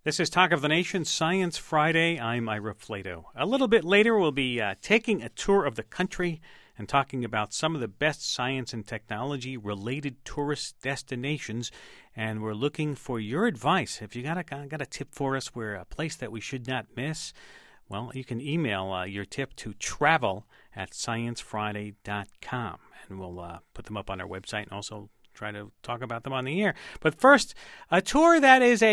This is Talk of the Nation, Science Friday. I'm Ira Flato. A little bit later, we'll be taking a tour of the country and talking about some of the best science and technology-related tourist destinations. And we're looking for your advice. If you got a tip for us, where a place that we should not miss, well, you can email your tip to travel@sciencefriday.com, and we'll put them up on our website and also try to talk about them on the air. But first, a tour that is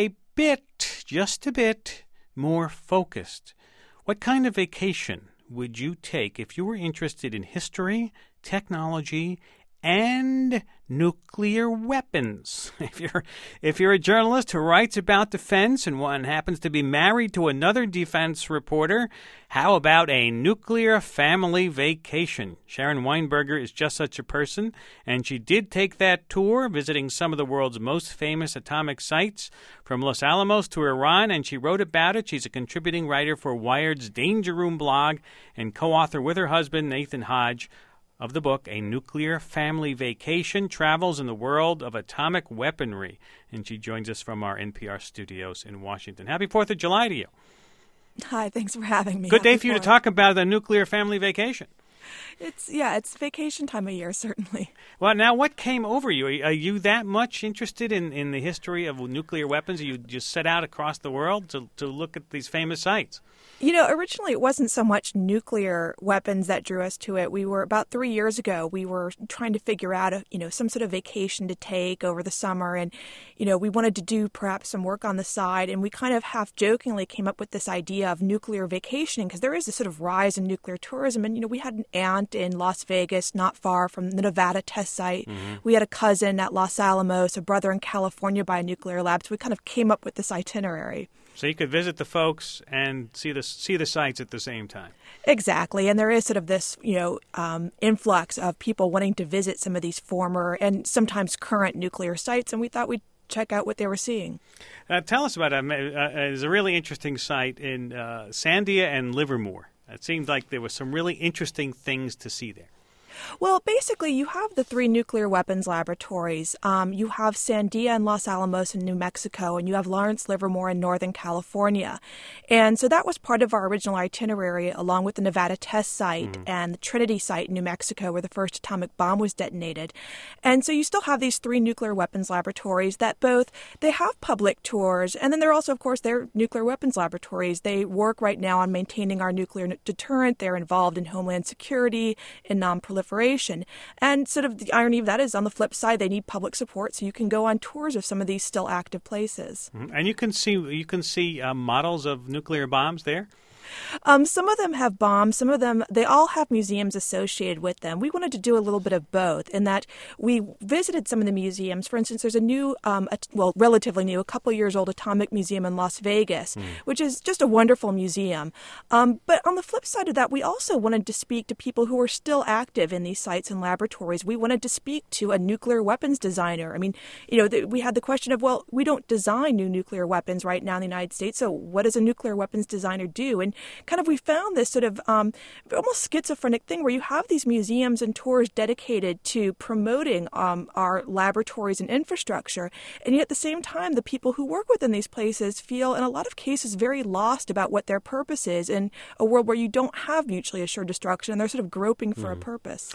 just a bit more focused. What kind of vacation would you take if you were interested in history, technology, and nuclear weapons? If you're a journalist who writes about defense and one happens to be married to another defense reporter, how about a nuclear family vacation? Sharon Weinberger is just such a person, and she did take that tour, visiting some of the world's most famous atomic sites, from Los Alamos to Iran, and she wrote about it. She's a contributing writer for Wired's Danger Room blog and co-author with her husband, Nathan Hodge, of the book, A Nuclear Family Vacation, Travels in the World of Atomic Weaponry. And she joins us from our NPR studios in Washington. Happy 4th of July to you. Hi, thanks for having me. Good day for you to talk about the nuclear family vacation. It's vacation time of year, certainly. Well, now, what came over you? Are you that much interested in the history of nuclear weapons? You just set out across the world to look at these famous sites? Originally it wasn't so much nuclear weapons that drew us to it. We were, about 3 years ago, we were trying to figure out, some sort of vacation to take over the summer. And, we wanted to do perhaps some work on the side. And we kind of half-jokingly came up with this idea of nuclear vacationing, because there is a sort of rise in nuclear tourism. And, we had an aunt in Las Vegas, not far from the Nevada test site. Mm-hmm. We had a cousin at Los Alamos, a brother in California by a nuclear lab. So we kind of came up with this itinerary. So you could visit the folks and see the sites at the same time. Exactly. And there is sort of this, influx of people wanting to visit some of these former and sometimes current nuclear sites. And we thought we'd check out what they were seeing. Tell us about it. There's a really interesting site in Sandia and Livermore. It seemed like there were some really interesting things to see there. Well, basically, you have the 3 nuclear weapons laboratories. You have Sandia and Los Alamos in New Mexico, and you have Lawrence Livermore in Northern California. And so that was part of our original itinerary, along with the Nevada test site and the Trinity site in New Mexico, where the first atomic bomb was detonated. And so you still have these 3 nuclear weapons laboratories that they have public tours, and then they're also, of course, they're nuclear weapons laboratories. They work right now on maintaining our nuclear deterrent. They're involved in homeland security, in non-proliferation. And sort of the irony of that is, on the flip side, they need public support, so you can go on tours of some of these still active places. Mm-hmm. And you can see models of nuclear bombs there? Some of them have bombs. Some of them, they all have museums associated with them. We wanted to do a little bit of both, in that we visited some of the museums. For instance, there's a new, relatively new, a couple years old atomic museum in Las Vegas, which is just a wonderful museum. But on the flip side of that, we also wanted to speak to people who are still active in these sites and laboratories. We wanted to speak to a nuclear weapons designer. I mean, we had the question of, well, we don't design new nuclear weapons right now in the United States, so what does a nuclear weapons designer do? And kind of we found this sort of almost schizophrenic thing where you have these museums and tours dedicated to promoting our laboratories and infrastructure, and yet at the same time the people who work within these places feel in a lot of cases very lost about what their purpose is in a world where you don't have mutually assured destruction, and they're sort of groping for a purpose.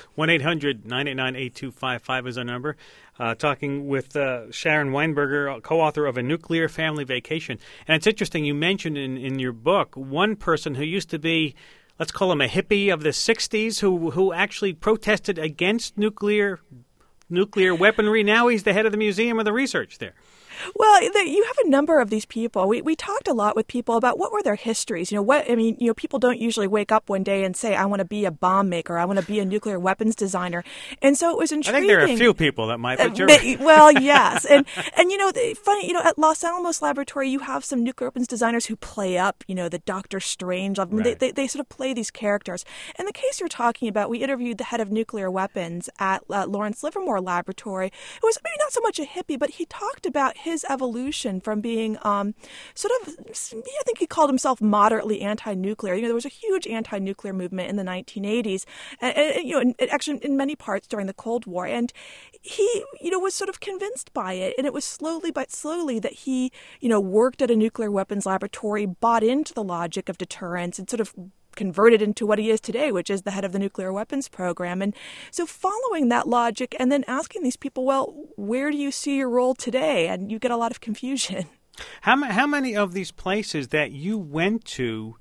1-800-989-8255 is our number. Talking with Sharon Weinberger, co-author of A Nuclear Family Vacation. And it's interesting, you mentioned in your book one person who used to be, let's call him a hippie of the 60s, who actually protested against nuclear weaponry. Now he's the head of the museum of the research there. Well, you have a number of these people. We talked a lot with people about what were their histories. People don't usually wake up one day and say, I want to be a bomb maker, I want to be a nuclear weapons designer. And so it was intriguing. I think there are a few people that might, but you're well, yes. And funny, at Los Alamos Laboratory, you have some nuclear weapons designers who play up, the Dr. Strange. I mean, right. they sort of play these characters. In the case you're talking about, we interviewed the head of nuclear weapons at Lawrence Livermore Laboratory, who was maybe not so much a hippie, but he talked about his evolution from being sort of, I think he called himself moderately anti-nuclear. There was a huge anti-nuclear movement in the 1980s, and actually in many parts during the Cold War. And he, was sort of convinced by it. And it was slowly but slowly that he, worked at a nuclear weapons laboratory, bought into the logic of deterrence, and sort of converted into what he is today, which is the head of the nuclear weapons program. And so following that logic and then asking these people, well, where do you see your role today? And you get a lot of confusion. How many of these places that you went to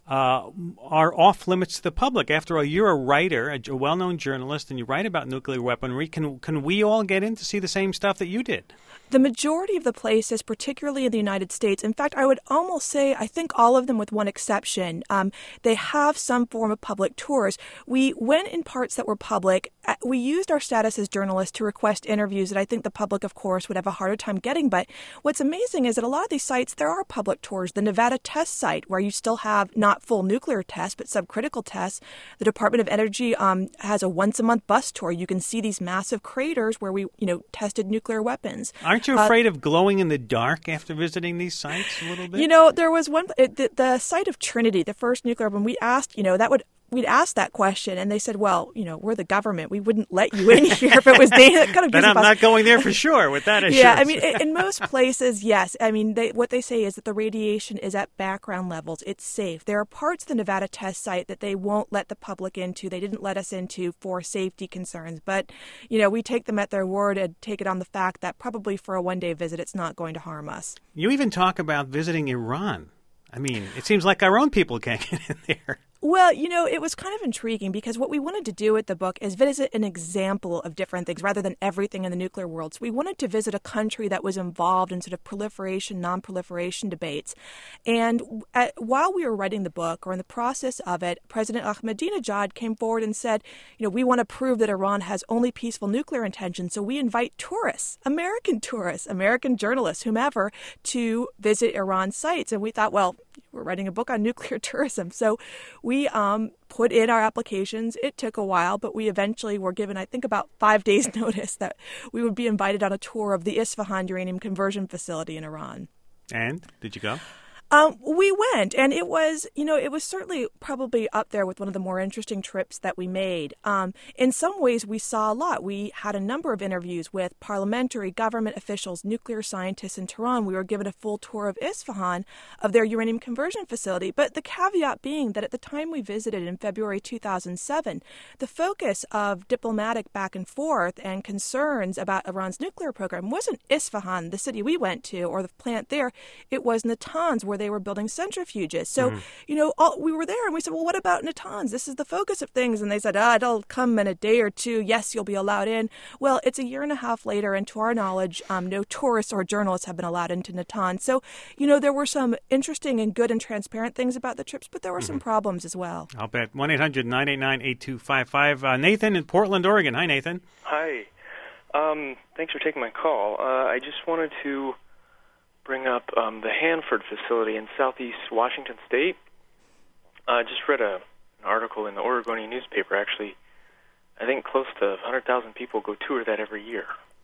are off limits to the public? After all, you're a writer, a well-known journalist, and you write about nuclear weaponry. Can we all get in to see the same stuff that you did? The majority of the places, particularly in the United States, in fact, I would almost say, I think all of them with one exception, they have some form of public tours. We went in parts that were public. We used our status as journalists to request interviews that I think the public, of course, would have a harder time getting. But what's amazing is that a lot of these sites, there are public tours. The Nevada test site, where you still have not full nuclear tests, but subcritical tests. The Department of Energy has a once-a-month bus tour. You can see these massive craters where we, tested nuclear weapons. Aren't you afraid of glowing in the dark after visiting these sites a little bit? There was one, the site of Trinity, the first nuclear one, we asked, we'd asked that question, and they said, well, we're the government. We wouldn't let you in here if it was dangerous. Kind of then I'm not going there for sure with that assurance. Yeah, I mean, in most places, yes. I mean, what they say is that the radiation is at background levels. It's safe. There are parts of the Nevada test site that they won't let the public into. They didn't let us into for safety concerns. But, we take them at their word and take it on the fact that probably for a one-day visit, it's not going to harm us. You even talk about visiting Iran. I mean, it seems like our own people can't get in there. Well, it was kind of intriguing because what we wanted to do with the book is visit an example of different things rather than everything in the nuclear world. So we wanted to visit a country that was involved in sort of proliferation, non-proliferation debates. And while we were writing the book or in the process of it, President Ahmadinejad came forward and said, we want to prove that Iran has only peaceful nuclear intentions. So we invite tourists, American journalists, whomever, to visit Iran sites. And we thought, well, we're writing a book on nuclear tourism. So we put in our applications. It took a while, but we eventually were given, I think, about 5 days' notice that we would be invited on a tour of the Isfahan uranium conversion facility in Iran. And did you go? We went, and it was certainly probably up there with one of the more interesting trips that we made. In some ways, we saw a lot. We had a number of interviews with parliamentary, government officials, nuclear scientists in Tehran. We were given a full tour of Isfahan, of their uranium conversion facility. But the caveat being that at the time we visited in February 2007, the focus of diplomatic back and forth and concerns about Iran's nuclear program wasn't Isfahan, the city we went to, or the plant there. It was Natanz, where they were building centrifuges. So, we were there and we said, well, what about Natanz? This is the focus of things. And they said, it'll come in a day or two. Yes, you'll be allowed in. Well, it's a year and a half later, and to our knowledge, no tourists or journalists have been allowed into Natanz. So, there were some interesting and good and transparent things about the trips, but there were some problems as well. I'll bet. 1-800-989-8255. Nathan in Portland, Oregon. Hi, Nathan. Hi. Thanks for taking my call. I just wanted to bring up the Hanford facility in southeast Washington State. I just read an article in the Oregonian newspaper, actually. I think close to 100,000 people go tour that every year.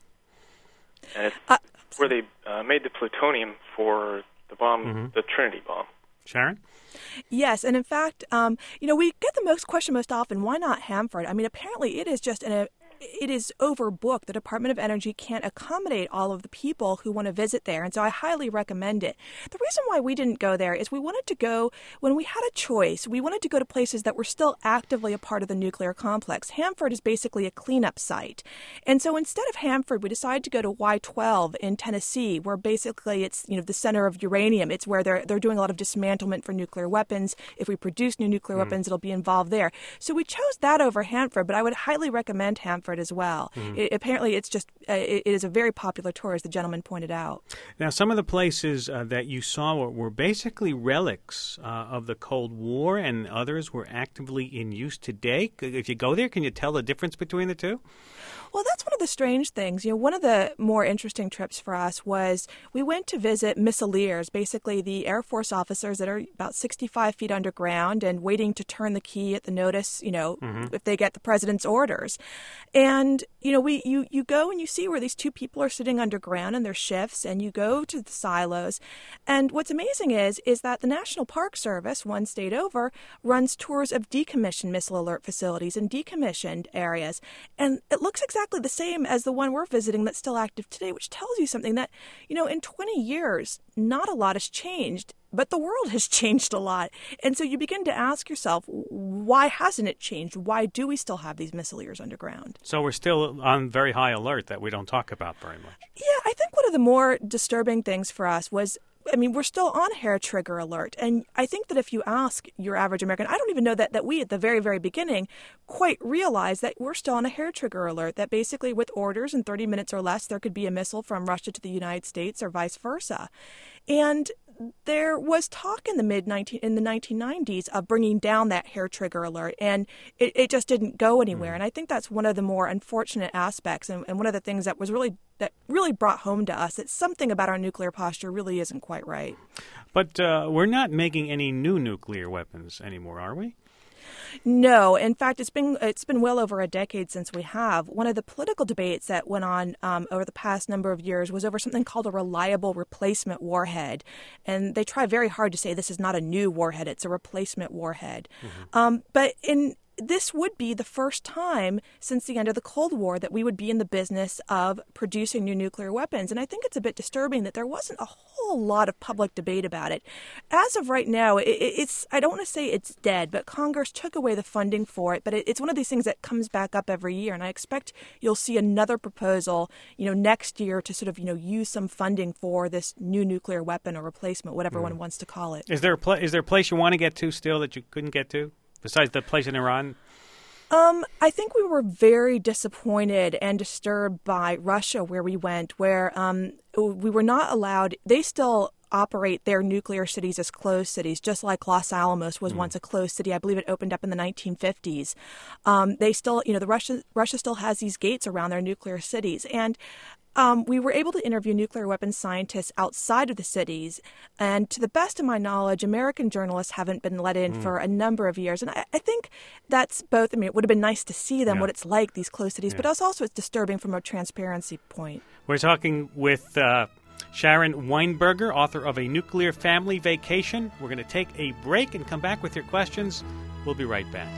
And it's where they made the plutonium for the bomb, the Trinity bomb. Sharon? Yes, and in fact, we get the question most often, why not Hanford? I mean, apparently it is just it is overbooked. The Department of Energy can't accommodate all of the people who want to visit there, and so I highly recommend it. The reason why we didn't go there is we wanted to go, when we had a choice, we wanted to go to places that were still actively a part of the nuclear complex. Hanford is basically a cleanup site. And so instead of Hanford, we decided to go to Y-12 in Tennessee, where basically it's, the center of uranium. It's where they're doing a lot of dismantlement for nuclear weapons. If we produce new nuclear weapons, it'll be involved there. So we chose that over Hanford, but I would highly recommend Hanford as well. Apparently, it is a very popular tour, as the gentleman pointed out. Now, some of the places that you saw were basically relics of the Cold War, and others were actively in use today. If you go there, can you tell the difference between the two? Well, that's one of the strange things. One of the more interesting trips for us was we went to visit missileers, basically the Air Force officers that are about 65 feet underground and waiting to turn the key at the notice, if they get the president's orders. And, you go and you see where these two people are sitting underground in their shifts, and you go to the silos. And what's amazing is that the National Park Service, one state over, runs tours of decommissioned missile alert facilities and decommissioned areas. And it looks exactly the same as the one we're visiting that's still active today, which tells you something that, in 20 years, not a lot has changed. But the world has changed a lot. And so you begin to ask yourself, why hasn't it changed? Why do we still have these missileers underground? So we're still on very high alert that we don't talk about very much. Yeah, I think one of the more disturbing things for us was, we're still on hair trigger alert. And I think that if you ask your average American, I don't even know that we at the very, very beginning quite realized that we're still on a hair trigger alert, that basically with orders in 30 minutes or less, there could be a missile from Russia to the United States or vice versa. And there was talk in the 1990s of bringing down that hair trigger alert, and it just didn't go anywhere. And I think that's one of the more unfortunate aspects, and one of the things that really brought home to us that something about our nuclear posture really isn't quite right. But we're not making any new nuclear weapons anymore, are we? No. In fact, it's been well over a decade since we have. One of the political debates that went on over the past number of years was over something called a reliable replacement warhead. And they try very hard to say this is not a new warhead, it's a replacement warhead. But this would be the first time since the end of the Cold War that we would be in the business of producing new nuclear weapons. And I think it's a bit disturbing that there wasn't a whole lot of public debate about it. As of right now, I don't want to say it's dead, but Congress took away the funding for it. But it's one of these things that comes back up every year. And I expect you'll see another proposal, next year to sort of, use some funding for this new nuclear weapon or replacement, whatever one wants to call it. Is there a place you want to get to still that you couldn't get to? Besides the place in Iran? I think we were very disappointed and disturbed by Russia where we went, where we were not allowed. They still operate their nuclear cities as closed cities, just like Los Alamos was once a closed city. I believe it opened up in the 1950s. They still, Russia still has these gates around their nuclear cities. And we were able to interview nuclear weapons scientists outside of the cities. And to the best of my knowledge, American journalists haven't been let in for a number of years. And I think that's both, it would have been nice to see them, what it's like, these closed cities, but also it's disturbing from a transparency point. We're talking with Sharon Weinberger, author of A Nuclear Family Vacation. We're going to take a break and come back with your questions. We'll be right back.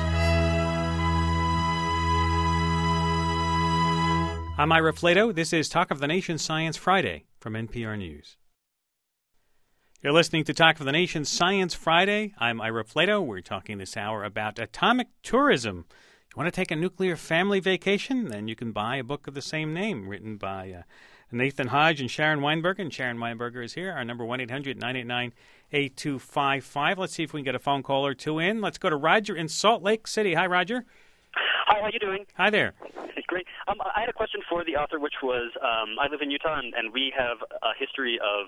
I'm Ira Flato. This is Talk of the Nation Science Friday from NPR News. You're listening to Talk of the Nation Science Friday. I'm Ira Flato. We're talking this hour about atomic tourism. You want to take a nuclear family vacation? Then you can buy a book of the same name written by Nathan Hodge and Sharon Weinberger. And Sharon Weinberger is here. Our number 1-800-989-8255. Let's see if we can get a phone call or two in. Let's go to Roger in Salt Lake City. Hi, Roger. Hi, how you doing? Hi there. Great. I had a question for the author, which was, I live in Utah, and we have a history of,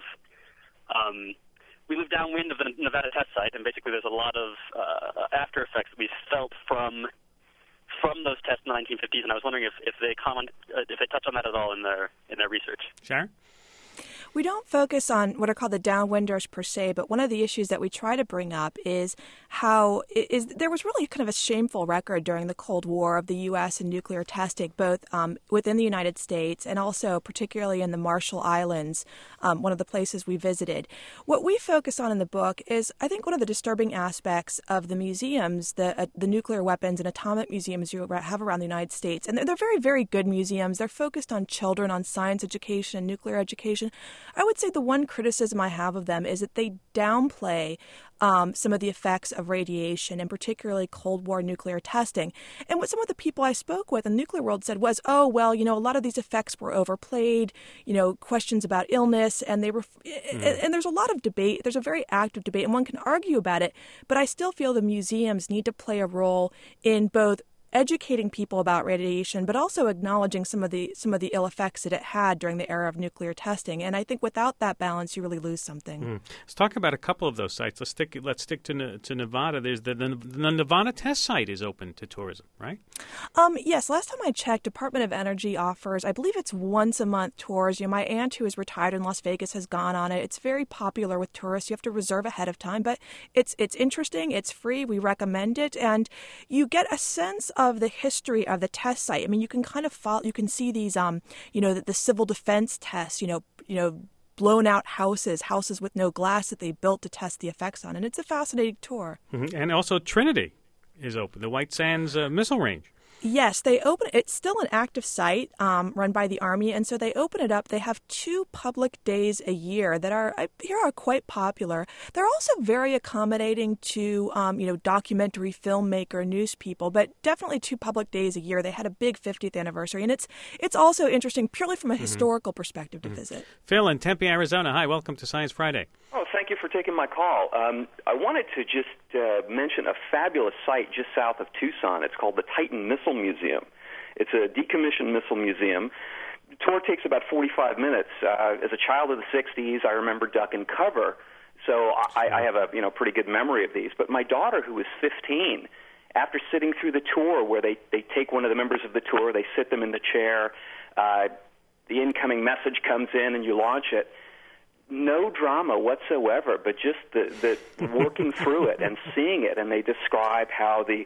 we live downwind of the Nevada test site, and basically there's a lot of after effects that we felt from those tests in the 1950s, and I was wondering if they touch on that at all in their research. Sharon? We don't focus on what are called the downwinders per se, but one of the issues that we try to bring up is how there was really kind of a shameful record during the Cold War of the U.S. and nuclear testing, both within the United States and also particularly in the Marshall Islands, one of the places we visited. What we focus on in the book is, I think, one of the disturbing aspects of the museums, the nuclear weapons and atomic museums you have around the United States. And they're very, very good museums. They're focused on children, on science education, nuclear education. I would say the one criticism I have of them is that they downplay some of the effects of radiation, and particularly Cold War nuclear testing. And what some of the people I spoke with in the nuclear world said was, a lot of these effects were overplayed, questions about illness, and they were, and there's a lot of debate. There's a very active debate, and one can argue about it, but I still feel the museums need to play a role in both educating people about radiation, but also acknowledging some of the ill effects that it had during the era of nuclear testing. And I think without that balance, you really lose something. Let's talk about a couple of those sites. Let's stick to Nevada. There's the Nevada test site is open to tourism, right? Yes. Last time I checked, Department of Energy offers, I believe it's once a month tours. My aunt who is retired in Las Vegas has gone on it. It's very popular with tourists. You have to reserve ahead of time, but it's interesting. It's free. We recommend it, and you get a sense of the history of the test site. I mean, you can kind of follow, you can see these, the civil defense tests, blown out houses with no glass that they built to test the effects on. And it's a fascinating tour. Mm-hmm. And also Trinity is open, the White Sands Missile Range. Yes, they open. It's still an active site run by the Army, and so they open it up. They have 2 public days a year that are quite popular. They're also very accommodating to documentary filmmaker, news people, but definitely 2 public days a year. They had a big 50th anniversary, and it's also interesting purely from a historical perspective to visit. Phil in Tempe, Arizona. Hi, welcome to Science Friday. Oh, thank you for taking my call. I wanted to just mention a fabulous site just south of Tucson. It's called the Titan Missile Museum. It's a decommissioned missile museum. The tour takes about 45 minutes. As a child of the 60s, I remember duck and cover, so I have a pretty good memory of these. But my daughter, who was 15, after sitting through the tour where they take one of the members of the tour, they sit them in the chair, the incoming message comes in and you launch it. No drama whatsoever, but just the working through it and seeing it. And they describe how the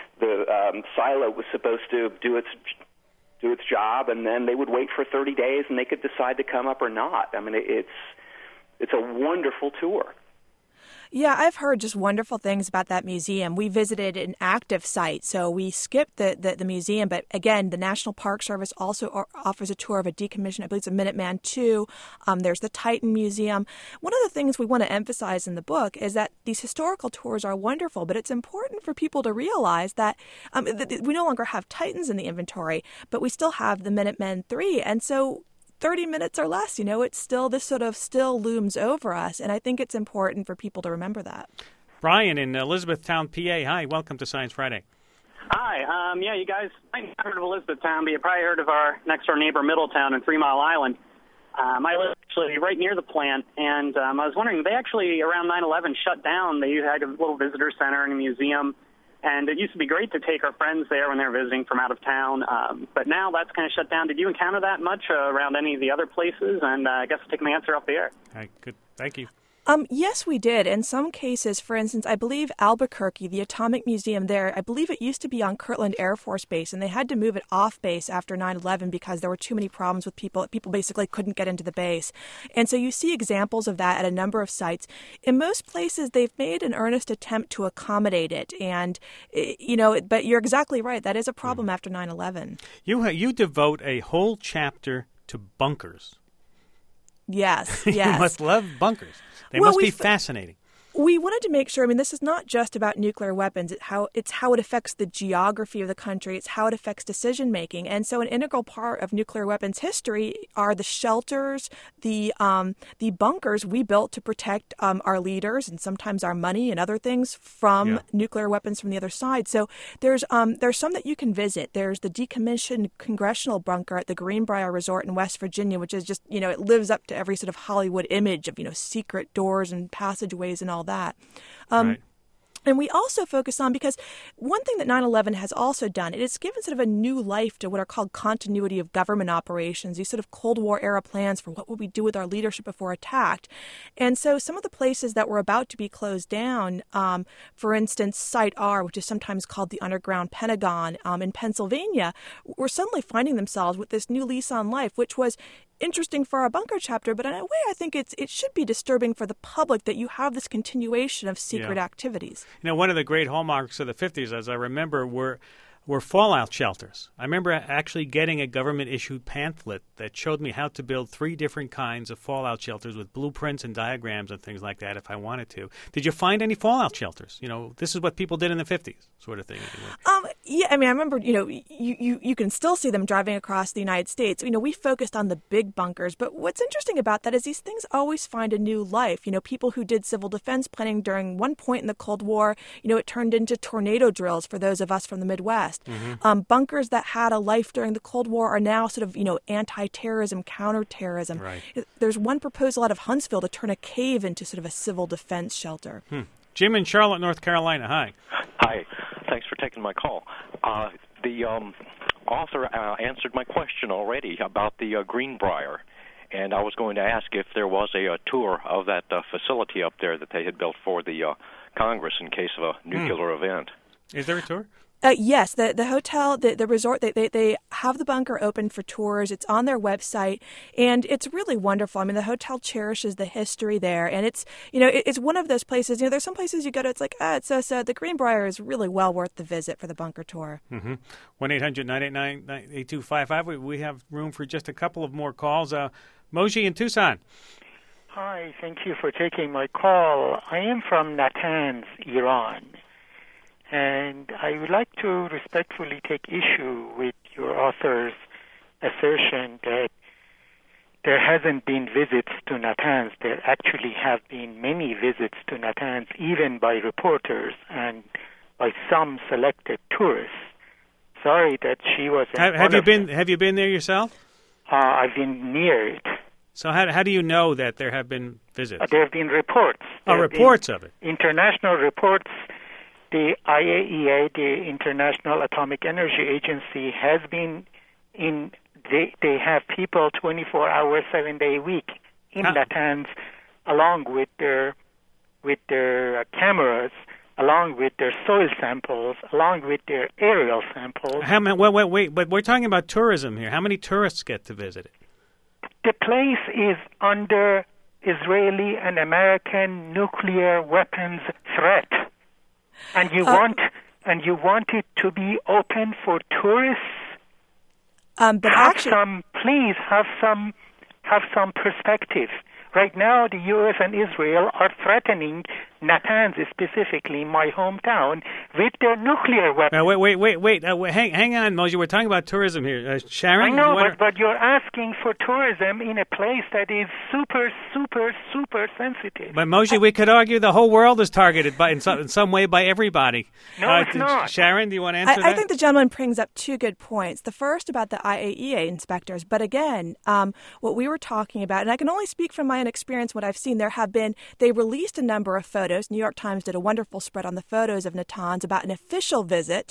silo was supposed to do its job, and then they would wait for 30 days, and they could decide to come up or not. I mean, it's a wonderful tour. Yeah, I've heard just wonderful things about that museum. We visited an active site, so we skipped the museum. But again, the National Park Service also offers a tour of a decommissioned, I believe it's a Minuteman II. There's the Titan Museum. One of the things we want to emphasize in the book is that these historical tours are wonderful, but it's important for people to realize that we no longer have Titans in the inventory, but we still have the Minuteman III. And so 30 minutes or less, it's still, this sort of still looms over us. And I think it's important for people to remember that. Brian in Elizabethtown, PA. Hi, welcome to Science Friday. Hi. You guys might have heard of Elizabethtown, but you probably heard of our next-door neighbor, Middletown, in 3 Mile Island. I live actually right near the plant, and I was wondering, they actually, around 9/11, shut down. They had a little visitor center and a museum. And it used to be great to take our friends there when they were visiting from out of town, but now that's kind of shut down. Did you encounter that much around any of the other places? And I guess I'll take my answer off the air. All right, good. Thank you. Yes, we did. In some cases, for instance, I believe Albuquerque, the Atomic Museum there, I believe it used to be on Kirtland Air Force Base, and they had to move it off base after 9/11 because there were too many problems with people. People basically couldn't get into the base. And so you see examples of that at a number of sites. In most places, they've made an earnest attempt to accommodate it. And, but you're exactly right. That is a problem after 9/11. You devote a whole chapter to bunkers. Yes. You must love bunkers. They must be fascinating. We wanted to make sure, this is not just about nuclear weapons. It's how it affects the geography of the country. It's how it affects decision making. And so an integral part of nuclear weapons history are the shelters, the bunkers we built to protect our leaders and sometimes our money and other things from nuclear weapons from the other side. So there's some that you can visit. There's the decommissioned congressional bunker at the Greenbrier Resort in West Virginia, which is just, it lives up to every sort of Hollywood image of, secret doors and passageways and all that. Right. And we also focus on, because one thing that 9/11 has also done, it has given sort of a new life to what are called continuity of government operations, these sort of Cold War era plans for what would we do with our leadership if we're attacked. And so some of the places that were about to be closed down, for instance, Site R, which is sometimes called the Underground Pentagon in Pennsylvania, were suddenly finding themselves with this new lease on life, which was interesting for our bunker chapter, but in a way I think it should be disturbing for the public that you have this continuation of secret activities. One of the great hallmarks of the 50s, as I remember, were fallout shelters. I remember actually getting a government-issued pamphlet that showed me how to build 3 different kinds of fallout shelters with blueprints and diagrams and things like that if I wanted to. Did you find any fallout shelters? This is what people did in the 50s, sort of thing. Yeah, I remember, you can still see them driving across the United States. We focused on the big bunkers, but what's interesting about that is these things always find a new life. People who did civil defense planning during one point in the Cold War, it turned into tornado drills for those of us from the Midwest. Mm-hmm. Bunkers that had a life during the Cold War are now sort of, anti-terrorism, counterterrorism. Right. There's one proposal out of Huntsville to turn a cave into sort of a civil defense shelter. Jim in Charlotte, North Carolina. Hi. Hi. Thanks for taking my call. The author answered my question already about the Greenbrier, and I was going to ask if there was a tour of that facility up there that they had built for the Congress in case of a nuclear event. Is there a tour? Yes, the hotel, the resort, they have the bunker open for tours. It's on their website, and it's really wonderful. I mean, the hotel cherishes the history there, and it's it's one of those places. There's some places you go to, it's like it's so. The Greenbrier is really well worth the visit for the bunker tour. 1-800-989-8255. We have room for just a couple of more calls. Moji in Tucson. Hi, thank you for taking my call. I am from Natanz, Iran. And I would like to respectfully take issue with your author's assertion that there hasn't been visits to Natanz. There actually have been many visits to Natanz, even by reporters and by some selected tourists. Sorry that she was. Have you been there yourself? I've been near it. So how do you know that there have been visits? There have been reports. Reports of it. International reports. The IAEA, the International Atomic Energy Agency, has been in. They have people 24 hours, 7 day a week in Natanz, along with their cameras, along with their soil samples, along with their aerial samples. Wait! But we're talking about tourism here. How many tourists get to visit it? The place is under Israeli and American nuclear weapons threat. And you want it to be open for tourists. Please have some perspective. Right now, the U.S. and Israel are threatening Natanz, specifically my hometown, with their nuclear weapons. Wait. Hang on, Moji. We're talking about tourism here. Sharon? I know, but you're asking for tourism in a place that is super, super, super sensitive. But, Moji, we could argue the whole world is targeted in some way by everybody. No, it's not. Sharon, do you want to answer that? I think the gentleman brings up two good points. The first about the IAEA inspectors. But again, what we were talking about, and I can only speak from my own experience, what I've seen, they released a number of photos. New York Times did a wonderful spread on the photos of Natanz about an official visit.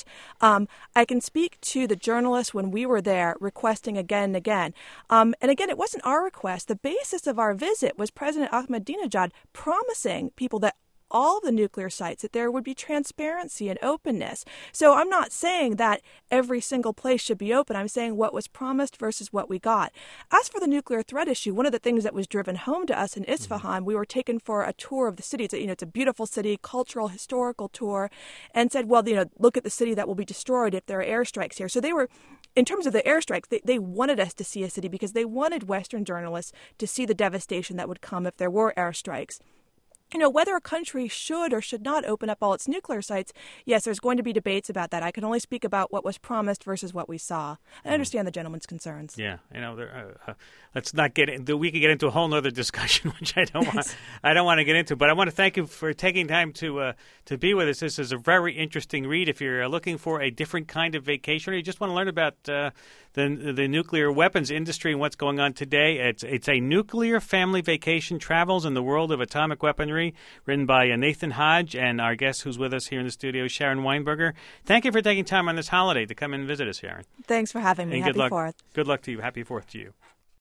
I can speak to the journalists when we were there requesting again and again. And again, it wasn't our request. The basis of our visit was President Ahmadinejad promising people that all the nuclear sites, that there would be transparency and openness. So I'm not saying that every single place should be open. I'm saying what was promised versus what we got. As for the nuclear threat issue, one of the things that was driven home to us in Isfahan, we were taken for a tour of the city. It's a beautiful city, cultural, historical tour, and said, well, look at the city that will be destroyed if there are airstrikes here. So they were, in terms of the airstrikes, they wanted us to see a city because they wanted Western journalists to see the devastation that would come if there were airstrikes. Whether a country should or should not open up all its nuclear sites, yes, there's going to be debates about that. I can only speak about what was promised versus what we saw. I understand the gentleman's concerns. Yeah, let's not get into. We could get into a whole other discussion, which I don't want to get into. But I want to thank you for taking time to be with us. This is a very interesting read. If you're looking for a different kind of vacation, or you just want to learn about the nuclear weapons industry and what's going on today, it's a Nuclear Family Vacation: Travels in the World of Atomic Weaponry, written by Nathan Hodge, and our guest who's with us here in the studio, Sharon Weinberger. Thank you for taking time on this holiday to come and visit us, Sharon. Thanks for having me. And Happy 4th. Good luck to you. Happy 4th to you.